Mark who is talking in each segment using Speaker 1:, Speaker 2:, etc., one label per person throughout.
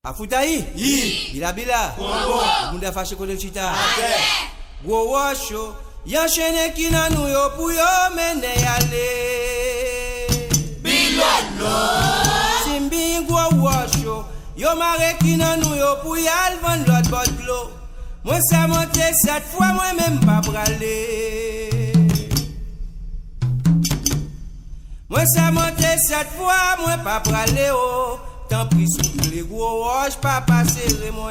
Speaker 1: Afutahi? Bila. Munda fâché côté chita. Gwo washo. Yan chene ki nan nou yo pou yo mene yale.
Speaker 2: Bilolo.
Speaker 1: Simbi gwo washo. Yo mare ki nan nou yo pou yal vend lot bot glo. Moi sa monte 7 fois, moi même pas bralé. Moi ça monte 7 fois, moi pas bralé oh. Tant pis souffle les gros roches, pas passer moi.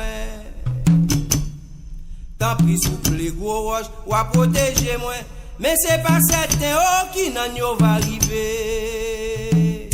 Speaker 1: Tant pis souffle les gros roches, ou à protéger moi. Mais c'est pas certain oh qui n'en yo va arriver.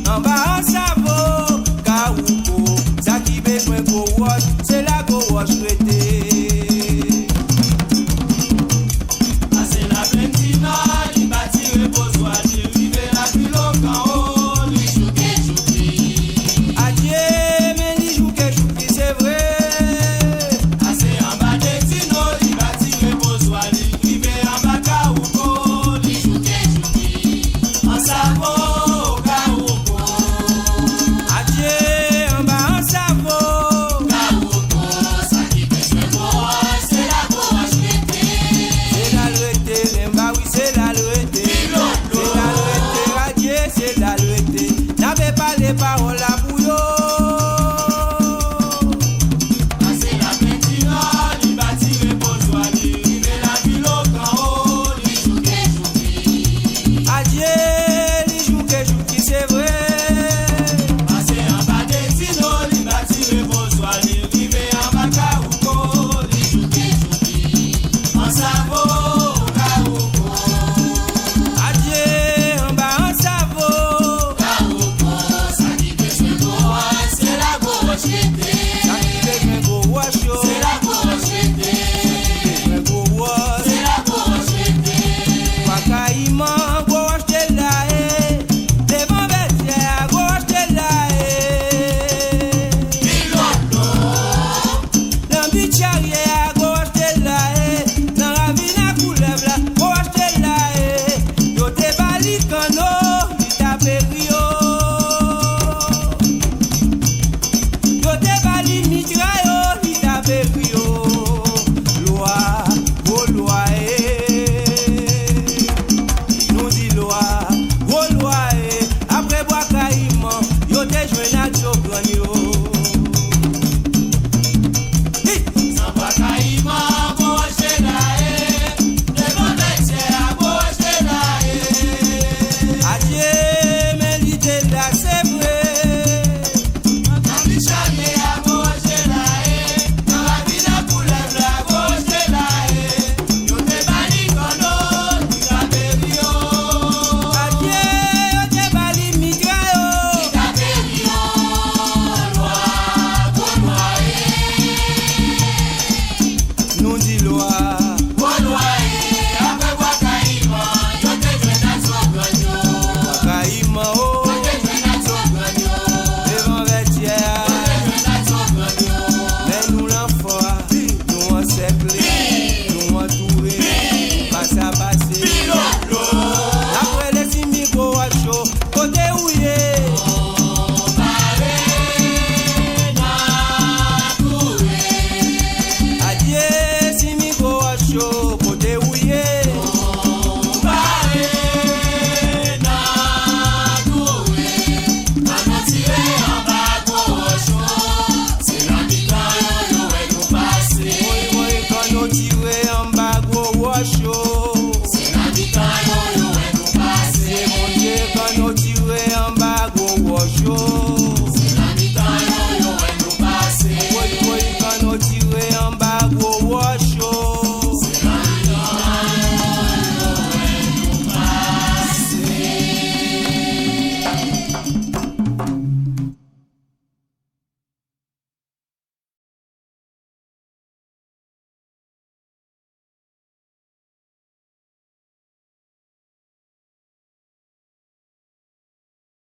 Speaker 1: C'est la go wash